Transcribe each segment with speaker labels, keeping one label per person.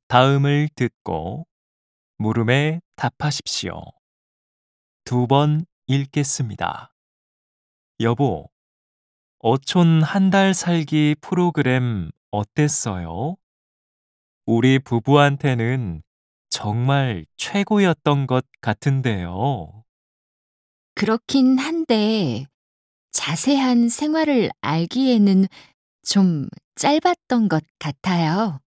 Speaker 1: 다음을 듣고 물음에 답하십시오. 두 번 읽겠습니다. 여보, 어촌 한 달 살기 프로그램 어땠어요? 우리 부부한테는 정말 최고였던 것 같은데요.
Speaker 2: 그렇긴 한데 자세한 생활을 알기에는 좀 짧았던 것 같아요.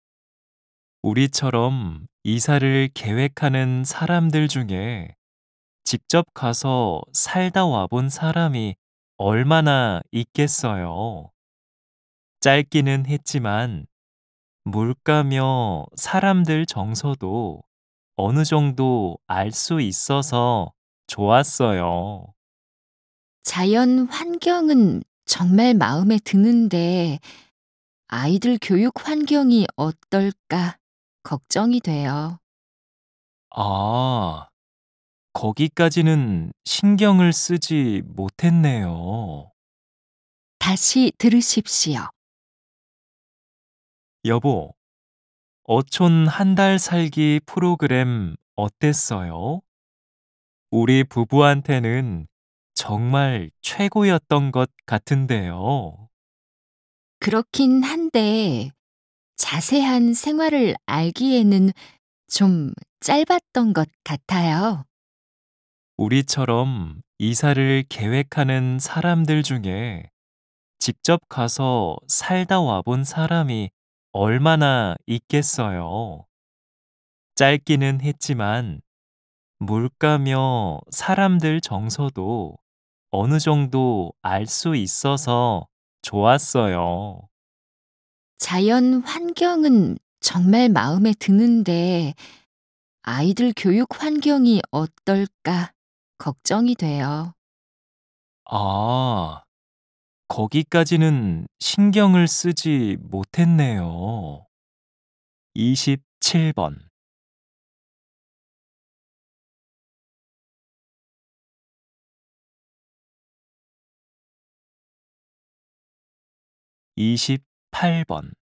Speaker 1: 우리처럼 이사를 계획하는 사람들 중에 직접 가서 살다 와본 사람이 얼마나 있겠어요. 짧기는 했지만 물가며 사람들 정서도 어느 정도 알 수 있어서 좋았어요.
Speaker 2: 자연 환경은 정말 마음에 드는데 아이들 교육 환경이 어떨까 걱정이 돼요.
Speaker 1: 아, 거기까지는 신경을 쓰지 못했네요.
Speaker 2: 다시 들으십시오.
Speaker 1: 여보, 어촌 한 달 살기 프로그램 어땠어요? 우리 부부한테는 정말 최고였던 것 같은데요.
Speaker 2: 그렇긴 한데 자세한 생활을 알기에는 좀 짧았던 것 같아요.
Speaker 1: 우리처럼 이사를 계획하는 사람들 중에 직접 가서 살다 와본 사람이 얼마나 있겠어요. 짧기는 했지만 물가며 사람들 정서도 어느 정도 알 수 있어서 좋았어요.
Speaker 2: 자연 환경은 정말 마음에 드는데 아이들 교육 환경이 어떨까 걱정이 돼요.
Speaker 1: 아, 거기까지는 신경을 쓰지 못했네요. 27번, 28번.